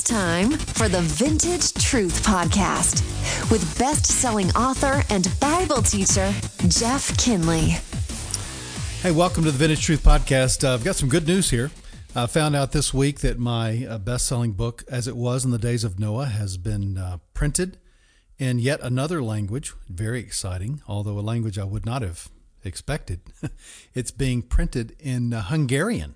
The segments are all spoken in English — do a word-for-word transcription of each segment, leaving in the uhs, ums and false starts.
It's time for the Vintage Truth Podcast with best-selling author and Bible teacher, Jeff Kinley. Hey, welcome to the Vintage Truth Podcast. Uh, I've got some good news here. I found out this week that my uh, best-selling book, As It Was in the Days of Noah, has been uh, printed in yet another language. Very exciting, although a language I would not have expected. It's being printed in uh, Hungarian.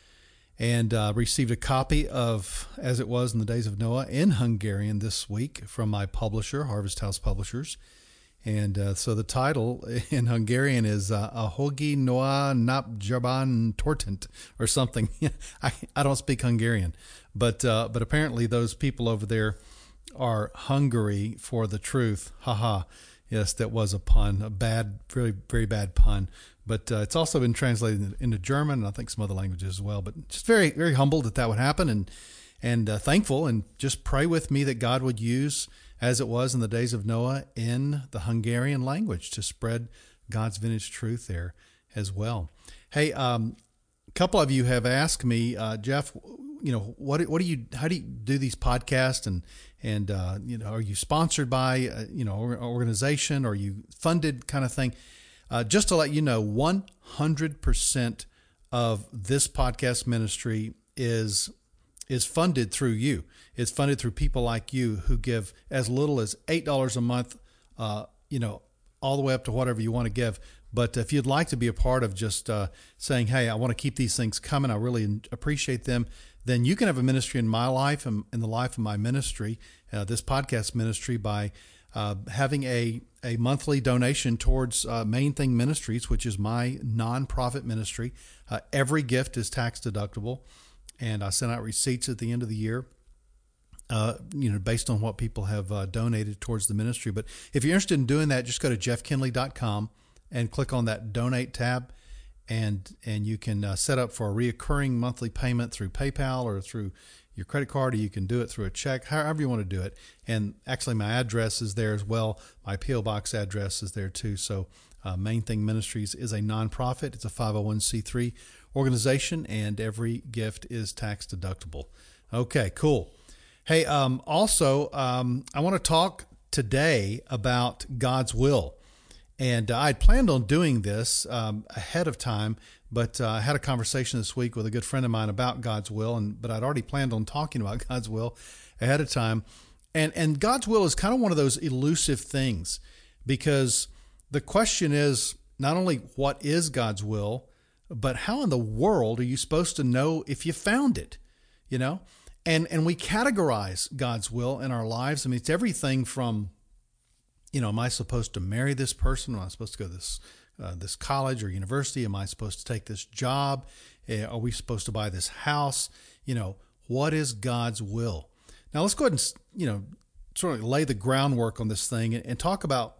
And uh, received a copy of As It Was in the Days of Noah in Hungarian this week from my publisher, Harvest House Publishers. And uh, so the title in Hungarian is uh, Ahogy Noah Napjaban Tortent or something. I, I don't speak Hungarian, but uh, but apparently those people over there are hungry for the truth. Haha. Yes, that was a pun, a bad, very, very bad pun. But uh, it's also been translated into German and I think some other languages as well. But just very, very humbled that that would happen and and uh, thankful. And just pray with me that God would use As It Was in the Days of Noah in the Hungarian language to spread God's vintage truth there as well. Hey, um, a couple of you have asked me, uh, Jeff, you know, what what do you, how do you do these podcasts and and uh, you know, are you sponsored by uh, you know an organization? Or are you funded, kind of thing? Uh, just to let you know, one hundred percent of this podcast ministry is is funded through you. It's funded through people like you who give as little as eight dollars a month, uh, you know, all the way up to whatever you want to give. But if you'd like to be a part of just uh, saying, hey, I want to keep these things coming, I really appreciate them, then you can have a ministry in my life and in the life of my ministry, uh, this podcast ministry, by uh, having a a monthly donation towards uh, Main Thing Ministries, which is my nonprofit ministry. Uh, every gift is tax deductible, and I send out receipts at the end of the year, uh, you know, based on what people have uh, donated towards the ministry. But if you're interested in doing that, just go to jeff kinley dot com and click on that Donate tab, and and you can uh, set up for a reoccurring monthly payment through PayPal or through your credit card, or you can do it through a check, however you want to do it. And actually my address is there as well. My P O Box address is there too. So uh, Main Thing Ministries is a nonprofit. It's a five oh one c three organization, and every gift is tax deductible. Okay, cool. Hey, um, also, um, I want to talk today about God's will. And uh, I had planned on doing this um, ahead of time, but uh, I had a conversation this week with a good friend of mine about God's will, and but I'd already planned on talking about God's will ahead of time. And and God's will is kind of one of those elusive things, because the question is not only what is God's will, but how in the world are you supposed to know if you found it, you know? And and we categorize God's will in our lives. I mean, it's everything from, you know, am I supposed to marry this person? Am I supposed to go to this uh, this college or university? Am I supposed to take this job? Uh, are we supposed to buy this house? You know, what is God's will? Now, let's go ahead and, you know, sort of lay the groundwork on this thing and, and talk about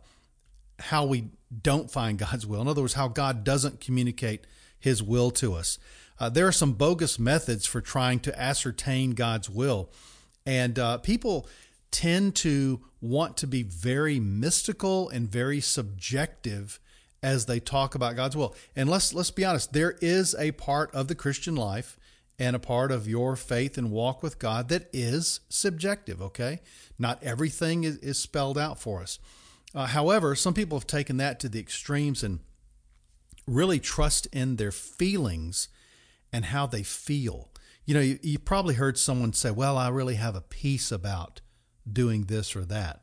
how we don't find God's will. In other words, how God doesn't communicate his will to us. Uh, there are some bogus methods for trying to ascertain God's will. And uh, people tend to want to be very mystical and very subjective as they talk about God's will. And let's let's be honest, there is a part of the Christian life and a part of your faith and walk with God that is subjective, okay? Not everything is, is spelled out for us. Uh, however, some people have taken that to the extremes and really trust in their feelings and how they feel. You know, you, you probably heard someone say, well, I really have a peace about doing this or that.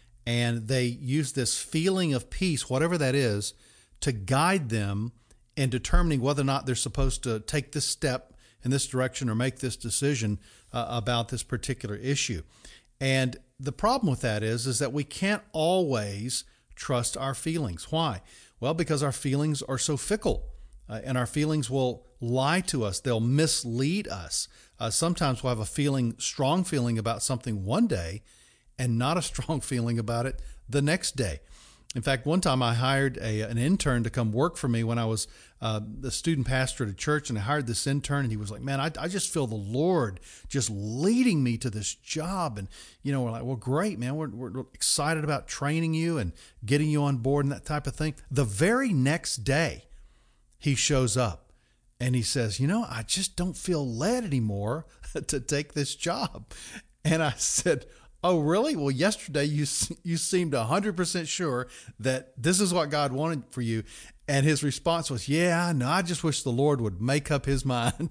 And they use this feeling of peace, whatever that is, to guide them in determining whether or not they're supposed to take this step in this direction or make this decision uh, about this particular issue. And the problem with that is, is that we can't always trust our feelings. Why? Well, because our feelings are so fickle, uh, and our feelings will lie to us. They'll mislead us. Uh, sometimes we'll have a feeling, strong feeling about something one day and not a strong feeling about it the next day. In fact, one time I hired a, an intern to come work for me when I was uh, the student pastor at a church, and I hired this intern, and he was like, man, I, I just feel the Lord just leading me to this job. And, you know, we're like, well, great, man. We're, we're excited about training you and getting you on board and that type of thing. The very next day, he shows up and he says, you know, I just don't feel led anymore to take this job. And I said, oh, really? Well, yesterday you you seemed one hundred percent sure that this is what God wanted for you. And his response was, yeah, no, I just wish the Lord would make up his mind.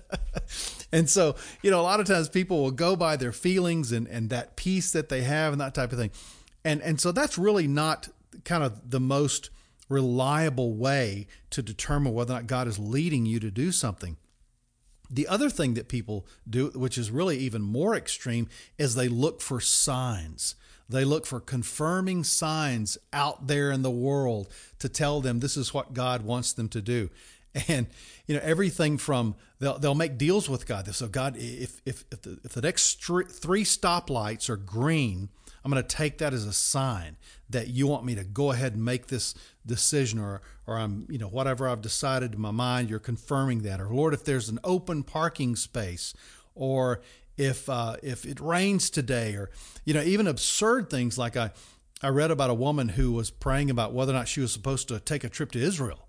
And so, you know, a lot of times people will go by their feelings and, and that peace that they have and that type of thing. And, and so that's really not kind of the most reliable way to determine whether or not God is leading you to do something. The other thing that people do, which is really even more extreme, is they look for signs. They look for confirming signs out there in the world to tell them this is what God wants them to do. And, you know, everything from, they'll, they'll make deals with God. They'll say, God, if, if, if, the, if the next three stoplights are green, I'm going to take that as a sign that you want me to go ahead and make this decision, or, or I'm, you know, whatever I've decided in my mind, you're confirming that. Or Lord, if there's an open parking space, or if, uh, if it rains today, or, you know, even absurd things like I, I read about a woman who was praying about whether or not she was supposed to take a trip to Israel.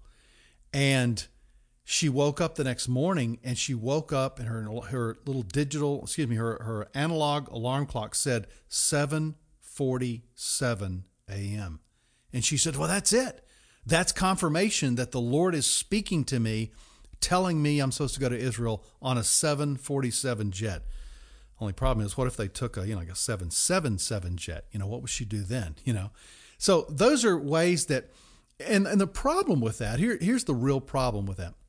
And she woke up the next morning and she woke up and her, her little digital, excuse me, her, her analog alarm clock said seven forty-seven a.m. And she said, well, that's it. That's confirmation that the Lord is speaking to me, telling me I'm supposed to go to Israel on a seven forty-seven jet. Only problem is, what if they took a, you know, like a seven seventy-seven jet? You know, what would she do then? You know? So those are ways that, and, and the problem with that, here, here's the real problem with that.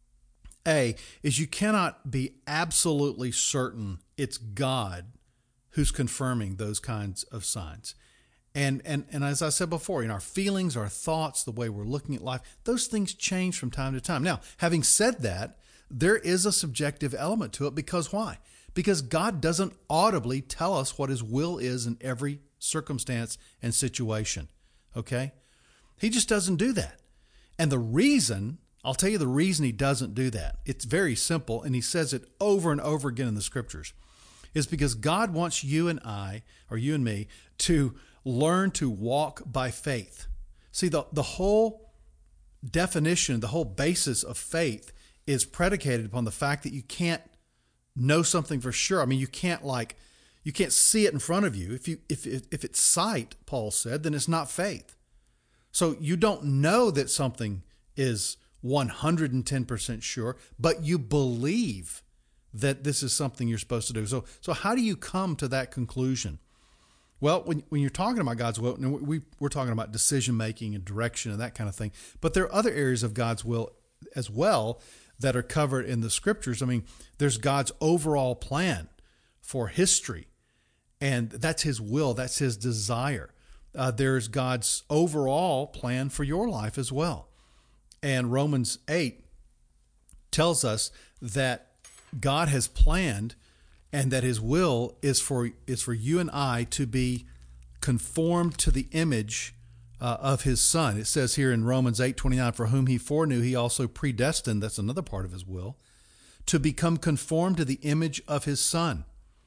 A, is you cannot be absolutely certain it's God who's confirming those kinds of signs. And, and, and as I said before, you know, our feelings, our thoughts, the way we're looking at life, those things change from time to time. Now, having said that, there is a subjective element to it, because why? Because God doesn't audibly tell us what his will is in every circumstance and situation. Okay? He just doesn't do that. And the reason, I'll tell you the reason he doesn't do that. It's very simple, and he says it over and over again in the scriptures. Is because God wants you and I, or you and me, to learn to walk by faith. See, the, the whole definition, the whole basis of faith is predicated upon the fact that you can't know something for sure. I mean, you can't like, you can't see it in front of you. If you, if, if it's sight, Paul said, then it's not faith. So you don't know that something is one hundred ten percent sure, but you believe that this is something you're supposed to do. So, so how do you come to that conclusion? Well, when, when you're talking about God's will, and we, we're talking about decision-making and direction and that kind of thing, but there are other areas of God's will as well that are covered in the scriptures. I mean, there's God's overall plan for history, and that's his will, that's his desire. Uh, there's God's overall plan for your life as well. And Romans eight tells us that God has planned, and that his will is for is for you and I to be conformed to the image uh, of his Son. It says here in Romans eight twenty-nine, for whom he foreknew, he also predestined, that's another part of his will, to become conformed to the image of his Son,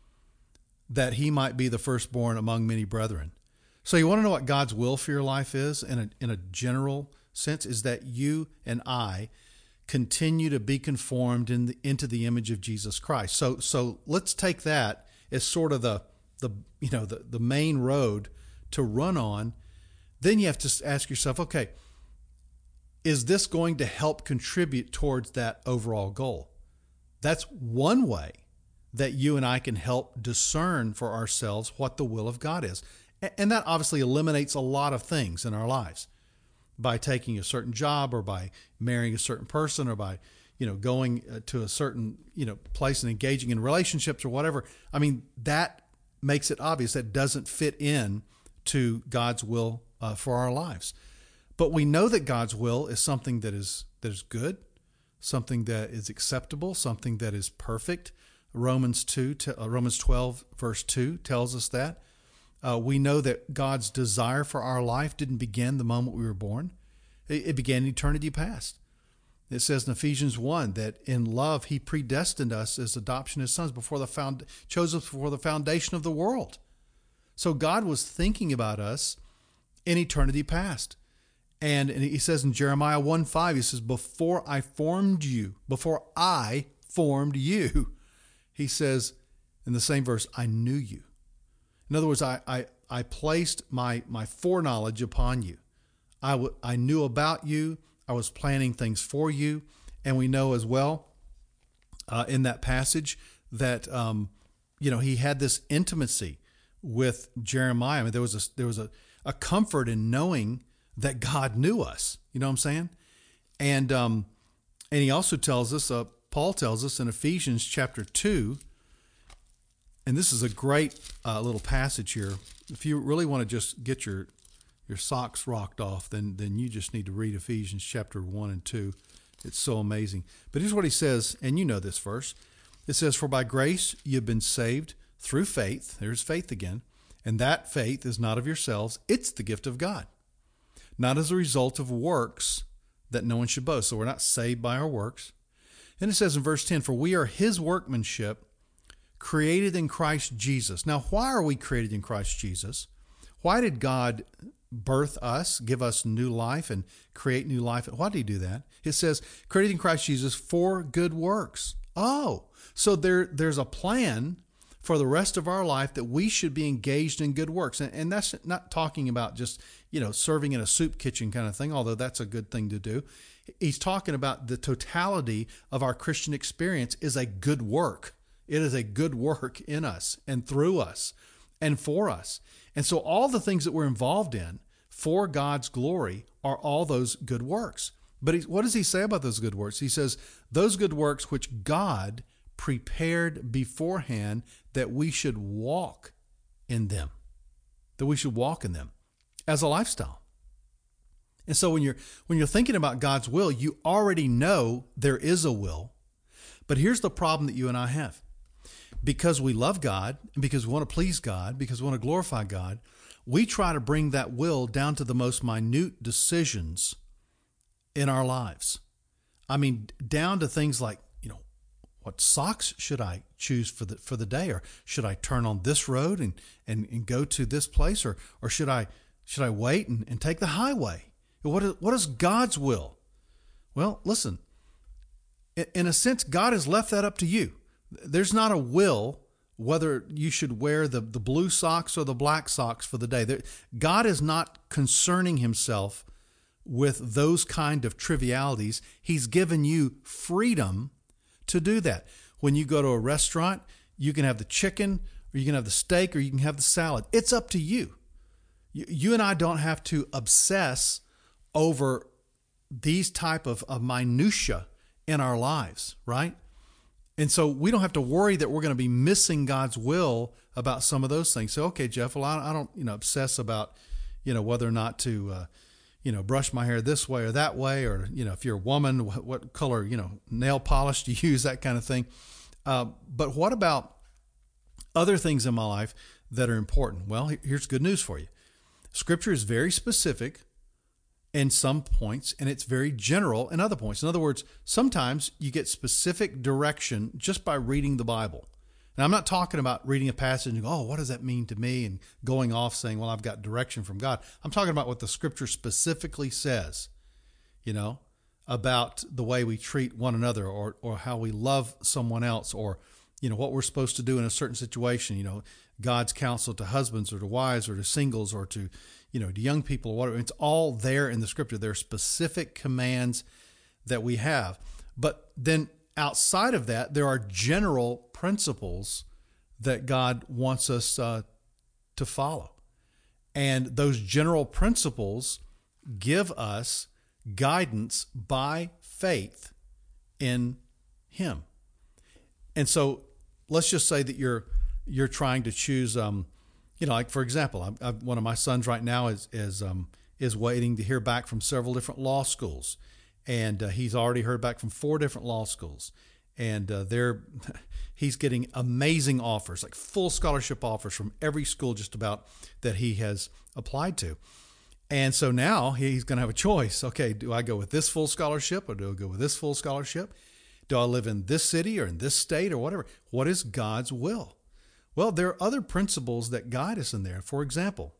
that he might be the firstborn among many brethren. So you want to know what God's will for your life is in a, in a general sense, is that you and I continue to be conformed in the, into the image of Jesus Christ. So, so let's take that as sort of the, the, you know, the, the main road to run on. Then you have to ask yourself, okay, is this going to help contribute towards that overall goal? That's one way that you and I can help discern for ourselves what the will of God is. And that obviously eliminates a lot of things in our lives. By taking a certain job, or by marrying a certain person, or by, you know, going to a certain, you know, place and engaging in relationships or whatever. I mean, that makes it obvious that doesn't fit in to God's will uh, for our lives. But we know that God's will is something that is, that is good, something that is acceptable, something that is perfect. Romans two, uh, Romans twelve, verse two tells us that. Uh, we know that God's desire for our life didn't begin the moment we were born. It, it began in eternity past. It says in Ephesians one that in love, he predestined us as adoption as sons before the found, chose us before the foundation of the world. So God was thinking about us in eternity past. And, and he says in Jeremiah one five, he says, before I formed you, before I formed you, he says, in the same verse, I knew you. In other words, I I, I placed my, my foreknowledge upon you. I, w- I knew about you. I was planning things for you. And we know as well uh, in that passage that, um, you know, he had this intimacy with Jeremiah. I mean, there was a, there was a, a comfort in knowing that God knew us. You know what I'm saying? And, um, and he also tells us, uh, Paul tells us in Ephesians chapter two, and this is a great uh, little passage here. If you really want to just get your your socks rocked off, then then you just need to read Ephesians chapter one and two. It's so amazing. But here's what he says, and you know this verse. It says, "For by grace you've been saved through faith." There's faith again. "And that faith is not of yourselves. It's the gift of God, not as a result of works, that no one should boast." So we're not saved by our works. And it says in verse ten, "For we are his workmanship, created in Christ Jesus." Now, why are we created in Christ Jesus? Why did God birth us, give us new life, and create new life? Why did he do that? It says, created in Christ Jesus for good works. Oh, so there, there's a plan for the rest of our life that we should be engaged in good works. And, and that's not talking about just, you know, serving in a soup kitchen kind of thing, although that's a good thing to do. He's talking about the totality of our Christian experience is a good work. It is a good work in us and through us and for us. And so all the things that we're involved in for God's glory are all those good works. But he, what does he say about those good works? He says, those good works which God prepared beforehand that we should walk in them, that we should walk in them as a lifestyle. And so when you're, when you're thinking about God's will, you already know there is a will. But here's the problem that you and I have. Because we love God, and because we want to please God, because we want to glorify God, we try to bring that will down to the most minute decisions in our lives. I mean, down to things like, you know, what socks should I choose for the for the day, or should I turn on this road and and, and go to this place, or or should I should I wait and, and take the highway? What is, what is God's will? Well, listen, in a sense, God has left that up to you. There's not a will whether you should wear the, the blue socks or the black socks for the day. There, God is not concerning himself with those kind of trivialities. He's given you freedom to do that. When you go to a restaurant, you can have the chicken, or you can have the steak, or you can have the salad. It's up to you. You, you and I don't have to obsess over these type of, of minutia in our lives, right? And so we don't have to worry that we're going to be missing God's will about some of those things. So, okay, Jeff, well, I, I don't, you know, obsess about, you know, whether or not to, uh, you know, brush my hair this way or that way, or, you know, if you're a woman, what, what color, you know, nail polish do you use, that kind of thing. Uh, but what about other things in my life that are important? Well, here's good news for you. Scripture is very specific in some points, and it's very general in other points. In other words, sometimes you get specific direction just by reading the Bible. Now, I'm not talking about reading a passage and go, oh, what does that mean to me? And going off saying, well, I've got direction from God. I'm talking about what the Scripture specifically says, you know, about the way we treat one another, or or how we love someone else, or, you know, what we're supposed to do in a certain situation, you know, God's counsel to husbands or to wives or to singles or to, you know, to young people or whatever. It's all there in the Scripture. There are specific commands that we have. But then outside of that, there are general principles that God wants us uh, to follow. And those general principles give us guidance by faith in Him. And so let's just say that you're you're trying to choose, um, you know, like for example, I'm, I'm, one of my sons right now is is um, is waiting to hear back from several different law schools, and uh, he's already heard back from four different law schools, and uh, they're he's getting amazing offers, like full scholarship offers from every school just about that he has applied to. And so now he's going to have a choice. Okay, do I go with this full scholarship, or do I go with this full scholarship? Do I live in this city or in this state or whatever? What is God's will? Well, there are other principles that guide us in there. For example,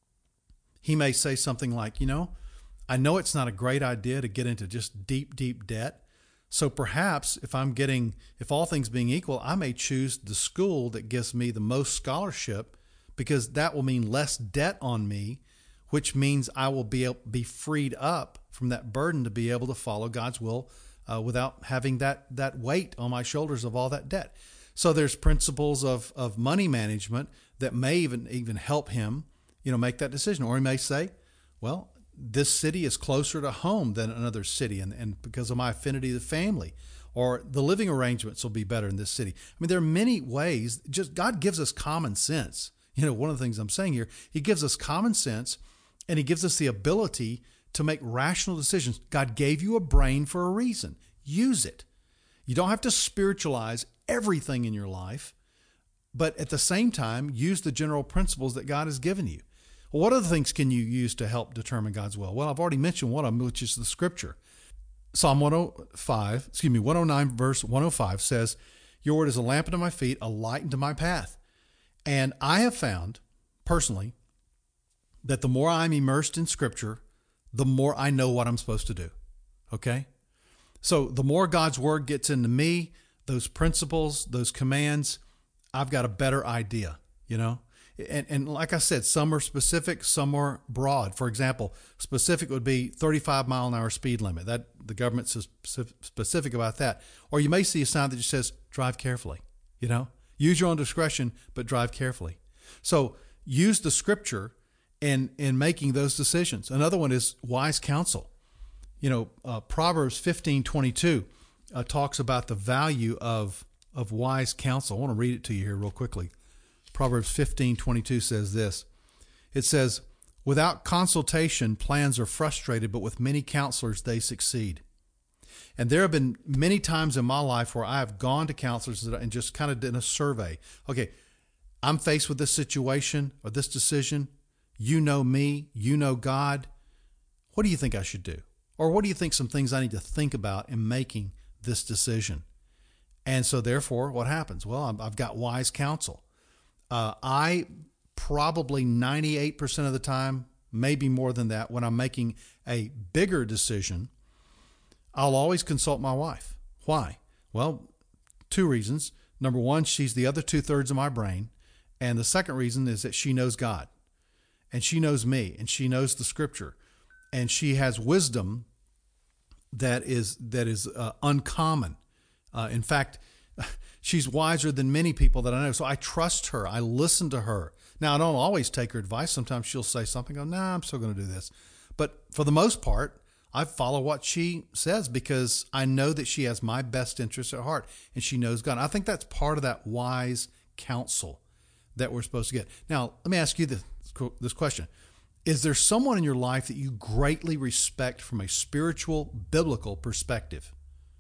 he may say something like, you know, I know it's not a great idea to get into just deep, deep debt. So perhaps if I'm getting, if all things being equal, I may choose the school that gives me the most scholarship, because that will mean less debt on me, which means I will be able, be freed up from that burden to be able to follow God's will uh, without having that that weight on my shoulders of all that debt. So there's principles of of money management that may even even help him, you know, make that decision. Or he may say, well, this city is closer to home than another city, and, and because of my affinity to the family, or the living arrangements will be better in this city. I mean, there are many ways. Just God gives us common sense. You know, one of the things I'm saying here, he gives us common sense, and he gives us the ability to make rational decisions. God gave you a brain for a reason. Use it. You don't have to spiritualize everything in your life, but at the same time, use the general principles that God has given you. Well, what other things can you use to help determine God's will? Well, I've already mentioned one of them, which is the scripture. Psalm one oh five, excuse me, one oh nine verse one oh five says, your word is a lamp unto my feet, a light unto my path. And I have found personally that the more I'm immersed in scripture, the more I know what I'm supposed to do. Okay? So the more God's word gets into me, those principles, those commands, I've got a better idea, you know? And, and like I said, some are specific, some are broad. For example, specific would be thirty-five mile an hour speed limit. That the government's specific about that. Or you may see a sign that just says, drive carefully, you know? Use your own discretion, but drive carefully. So use the scripture in, in making those decisions. Another one is wise counsel. You know, uh, Proverbs fifteen twenty-two uh, talks about the value of, of wise counsel. I want to read it to you here real quickly. Proverbs fifteen twenty-two says this. It says, without consultation, plans are frustrated, but with many counselors, they succeed. And there have been many times in my life where I have gone to counselors and just kind of did a survey. Okay, I'm faced with this situation or this decision. You know me, you know God. What do you think I should do? Or what do you think some things I need to think about in making this decision? And so therefore, what happens? Well, I've got wise counsel. Uh, I probably ninety-eight percent of the time, maybe more than that, when I'm making a bigger decision, I'll always consult my wife. Why? Well, two reasons. Number one, she's the other two-thirds of my brain. And the second reason is that she knows God. And she knows me. And she knows the scripture. And she has wisdom that is that is uh, uncommon. Uh, in fact, she's wiser than many people that I know. So I trust her. I listen to her. Now, I don't always take her advice. Sometimes she'll say something. I go, nah, I'm still going to do this. But for the most part, I follow what she says because I know that she has my best interests at heart and she knows God. I think that's part of that wise counsel that we're supposed to get. Now, let me ask you this, this question. Is there someone in your life that you greatly respect from a spiritual, biblical perspective?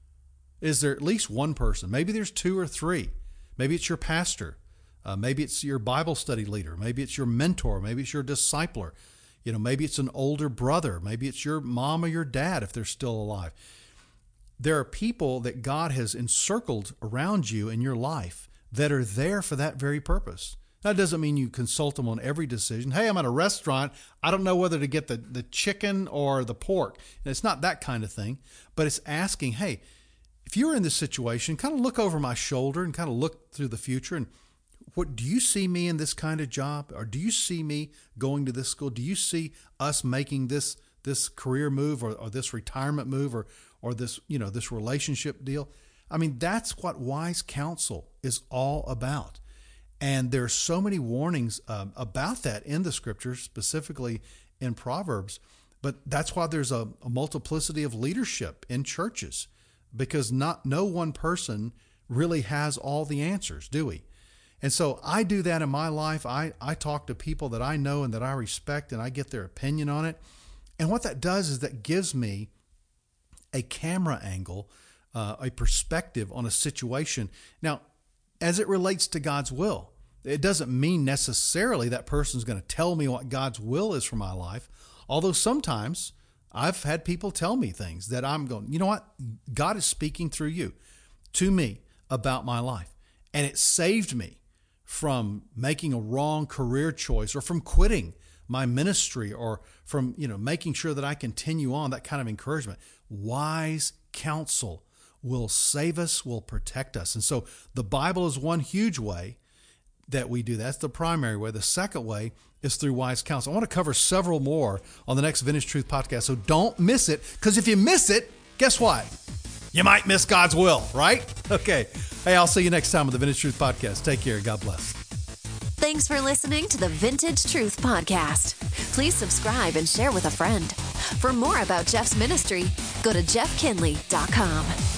Is there at least one person? Maybe there's two or three. Maybe it's your pastor. Uh, maybe it's your Bible study leader. Maybe it's your mentor. Maybe it's your discipler. You know, maybe it's an older brother. Maybe it's your mom or your dad if they're still alive. There are people that God has encircled around you in your life that are there for that very purpose. That doesn't mean you consult them on every decision. Hey, I'm at a restaurant. I don't know whether to get the, the chicken or the pork. And it's not that kind of thing, but it's asking, hey, if you're in this situation, kind of look over my shoulder and kind of look through the future. And what do you see me in this kind of job? Or do you see me going to this school? Do you see us making this this career move or, or this retirement move or or this, you know, this relationship deal? I mean, that's what wise counsel is all about. And there are so many warnings um, about that in the scriptures, specifically in Proverbs. But that's why there's a, a multiplicity of leadership in churches, because not no one person really has all the answers, do we? And so I do that in my life. I, I talk to people that I know and that I respect, and I get their opinion on it. And what that does is that gives me a camera angle, uh, a perspective on a situation. Now, as it relates to God's will, it doesn't mean necessarily that person's going to tell me what God's will is for my life. Although sometimes I've had people tell me things that I'm going, you know what? God is speaking through you to me about my life. And it saved me from making a wrong career choice or from quitting my ministry or from, you know, making sure that I continue on, that kind of encouragement. Wise counsel will save us, will protect us. And so the Bible is one huge way that we do that. That's the primary way. The second way is through wise counsel. I want to cover several more on the next Vintage Truth podcast, so don't miss it, because if you miss it, guess what? You might miss God's will, right? Okay. Hey, I'll see you next time on the Vintage Truth podcast. Take care. God bless. Thanks for listening to the Vintage Truth Podcast. Please subscribe and share with a friend. For more about Jeff's ministry, go to jeff kinley dot com.